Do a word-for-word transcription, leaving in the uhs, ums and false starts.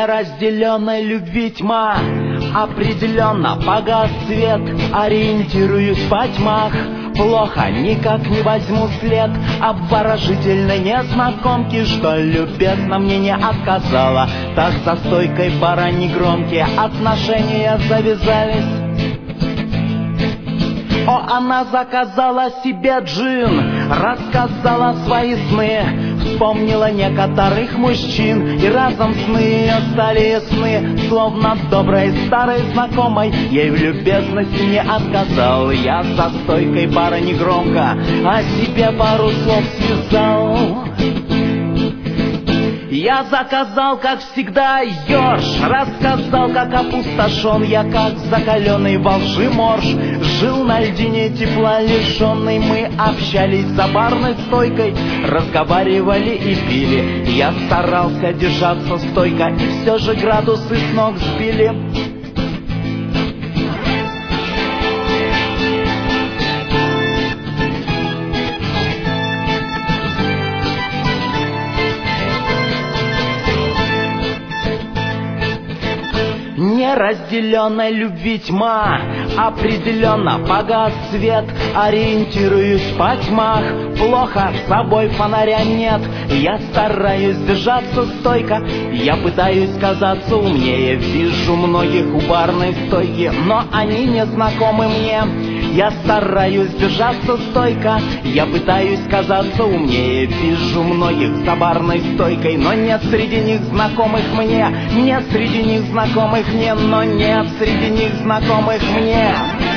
Неразделенной любви тьма, определенно погас свет. Ориентируюсь по тьмах, плохо, никак не возьму след обворожительной незнакомки, что любезно мне не отказала. Так за стойкой пара негромкие отношения завязались. О, она заказала себе джин, рассказала свои сны, вспомнила некоторых мужчин, и разом сны ее стали ясны, словно доброй старой знакомой. Ей в любезности не отказал. Я за стойкой пара негромко о себе пару слов связал. Я заказал, как всегда, ёрш, рассказал, как опустошен я, как закаленный во лжи морж. Жил на льдине тепла лишенный, мы общались за барной стойкой, разговаривали и пили. Я старался держаться стойко, и все же градусы с ног сбили. Неразделенной любви тьма, определенно погас свет. Ориентируюсь по тьмах, плохо, с собой фонаря нет. Я стараюсь держаться стойко, я пытаюсь казаться умнее. Вижу многих у барной стойки, но они не знакомы мне. Я стараюсь держаться стойко, я пытаюсь казаться умнее. Вижу многих за барной стойкой, но нет среди них знакомых мне. Нет среди них знакомых мне, но нет среди них знакомых мне.